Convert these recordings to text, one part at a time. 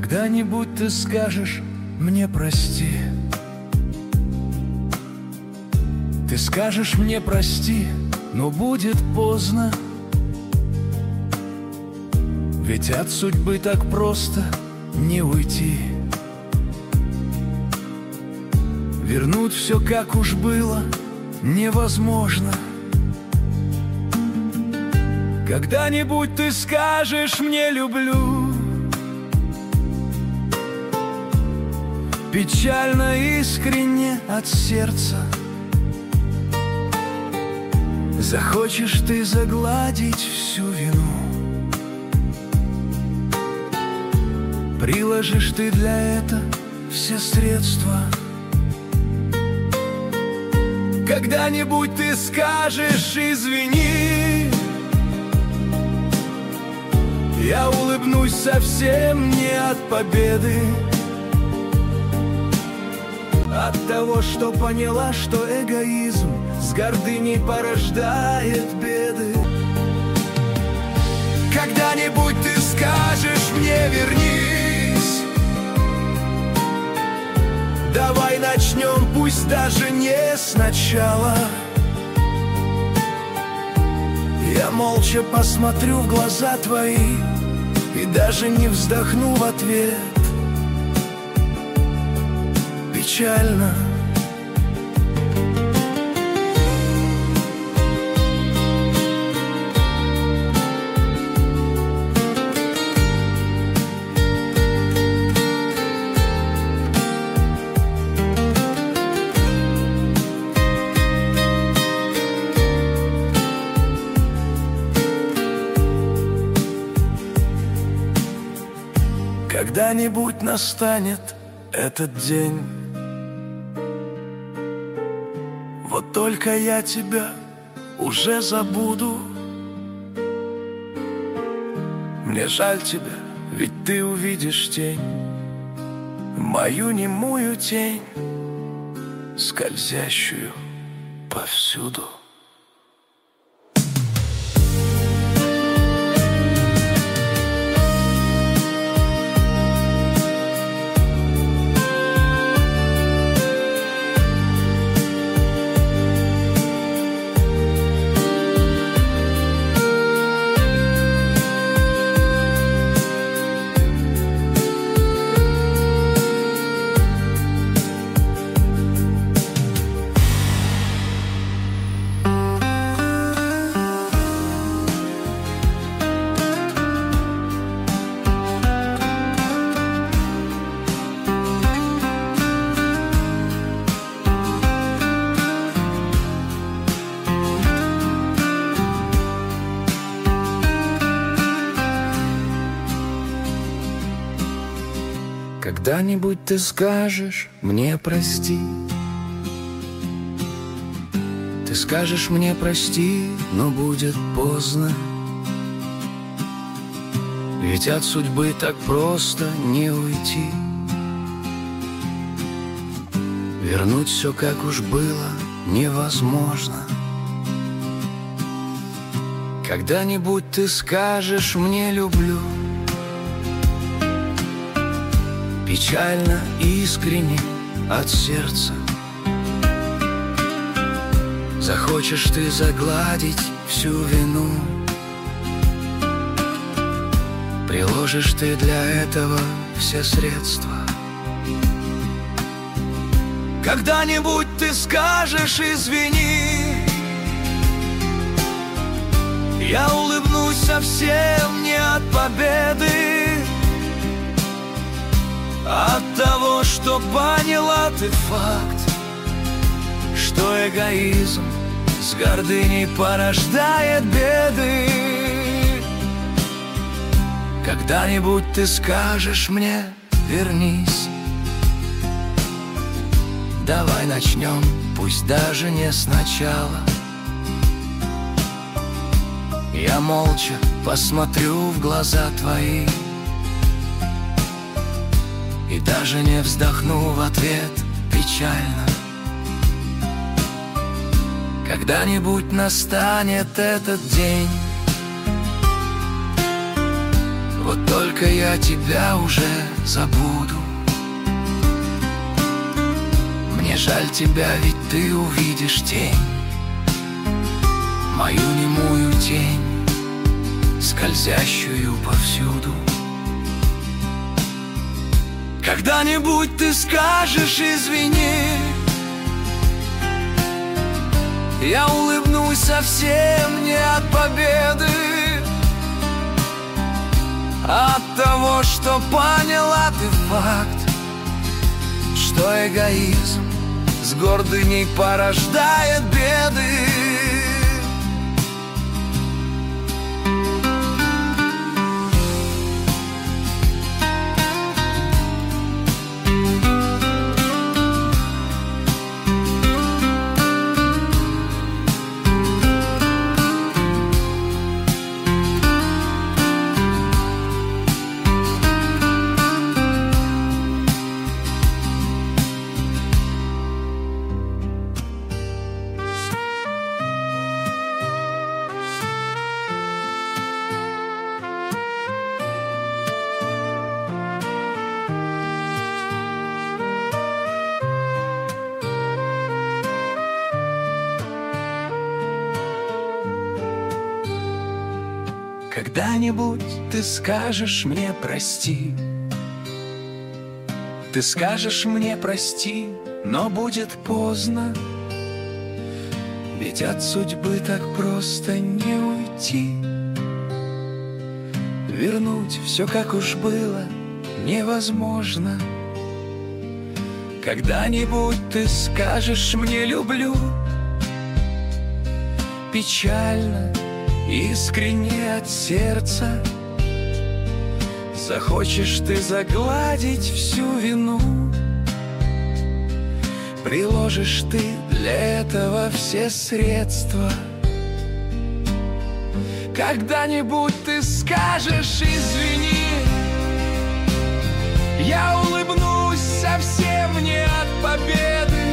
Когда-нибудь ты скажешь мне прости. Ты скажешь мне прости, но будет поздно. Ведь от судьбы так просто не уйти. Вернуть все, как уж было, невозможно. Когда-нибудь ты скажешь мне люблю. Печально, искренне, от сердца. Захочешь ты загладить всю вину. Приложишь ты для этого все средства. Когда-нибудь ты скажешь извини. Я улыбнусь совсем не от победы, от того, что поняла, что эгоизм с гордыней порождает беды. Когда-нибудь ты скажешь мне вернись. Давай начнем, пусть даже не сначала. Я молча посмотрю в глаза твои и даже не вздохну в ответ. Печально. Когда-нибудь настанет этот день. Вот только я тебя уже забуду. Мне жаль тебя, ведь ты увидишь тень, мою немую тень, скользящую повсюду. Когда-нибудь ты скажешь мне прости. Ты скажешь мне прости, но будет поздно. Ведь от судьбы так просто не уйти. Вернуть все, как уж было, невозможно. Когда-нибудь ты скажешь мне люблю. Печально, искренне, от сердца. Захочешь ты загладить всю вину. Приложишь ты для этого все средства. Когда-нибудь ты скажешь извини. Я улыбнусь совсем не от победы, от того, что поняла ты факт, что эгоизм с гордыней порождает беды. Когда-нибудь ты скажешь мне вернись. Давай начнем, пусть даже не сначала. Я молча посмотрю в глаза твои и даже не вздохну в ответ печально. Когда-нибудь настанет этот день. Вот только я тебя уже забуду. Мне жаль тебя, ведь ты увидишь тень, мою немую тень, скользящую повсюду. Когда-нибудь ты скажешь извини, я улыбнусь совсем не от победы, а от того, что поняла ты факт, что эгоизм с гордыней порождает беды. Когда-нибудь ты скажешь мне прости, ты скажешь мне прости, но будет поздно, ведь от судьбы так просто не уйти. Вернуть все, как уж было, невозможно. Когда-нибудь ты скажешь мне люблю, печально, искренне от сердца. Захочешь ты загладить всю вину, приложишь ты для этого все средства. Когда-нибудь ты скажешь извини, я улыбнусь совсем не от победы,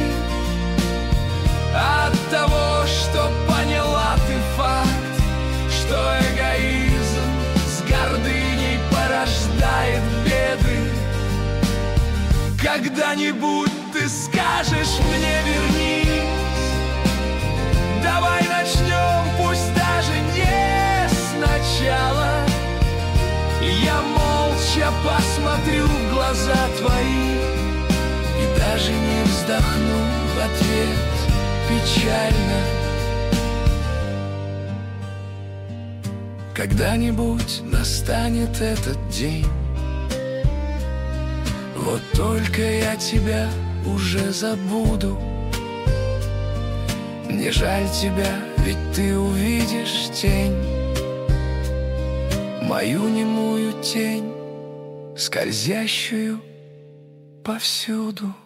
а от того, что поняла ты факт, что эгоизм с гордыней порождает беды. Когда-нибудь ты скажешь мне вернись, давай начнем, пусть даже не сначала. Я молча посмотрю в глаза твои и даже не вздохну в ответ печально. Когда-нибудь настанет этот день, вот только я тебя уже забуду. Мне жаль тебя, ведь ты увидишь тень, мою немую тень, скользящую повсюду.